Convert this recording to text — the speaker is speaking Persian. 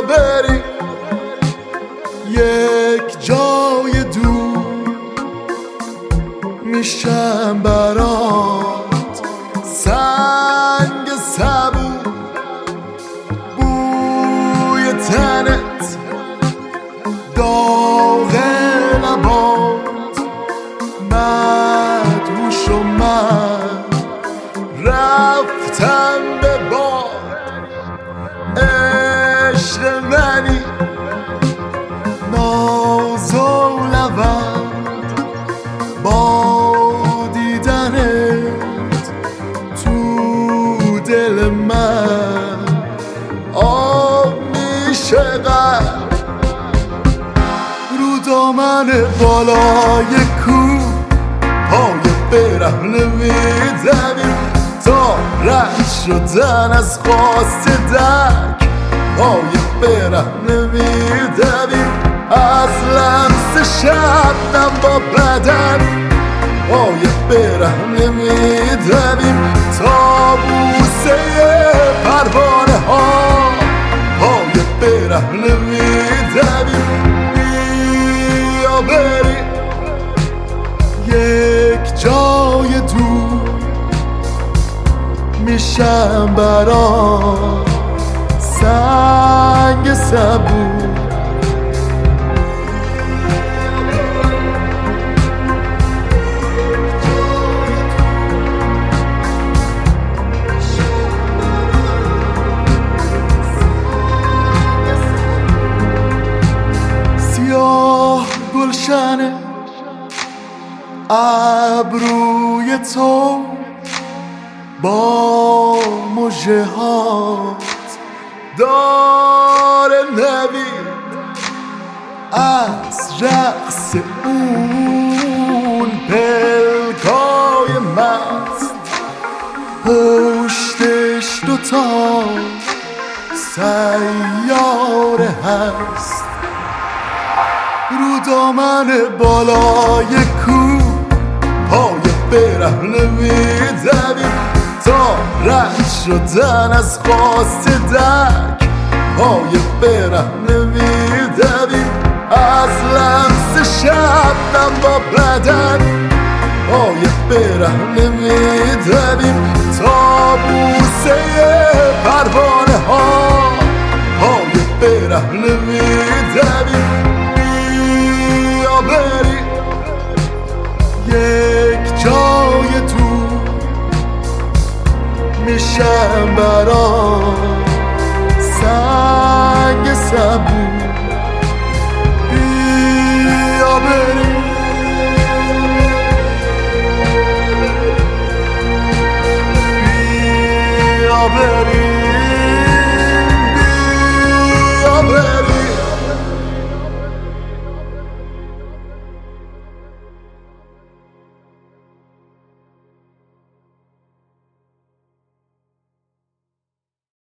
بری یک جای دور، میشم برات سنگ صبور، بوی تنت داغ لبات، مدهوش و من رفتم به باد. عشق منی ناز و لبند، با دیدنت تو دل من آب میشه قلب. رو دامن بالای کوه پای برهنه میدویم، تا رد شدن از خواست دک پای برهنه میدویم. از لمس شبنم با بدن پای برهنه میدویم، تا بوسه پروانه ها پای برهنه میدویم. بیا بریم یک جای دور، میشم برات سنگ صبور. سیاه گلشن ابروی تو با مژه هات داره نوید از رقص اون پلکای مست. پشتش دوتا سیاره هست، رو دامن بالای کوه پای برهنه میدویم، تا رد شدن از خواست دک پای برهنه میدویم. از لمس شبنم با بدن پای برهنه میدویم، تا بوسه پروانه ها پای برهنه میدویم. بیا بریم یک جای دور، میشم برات سنگ صبور.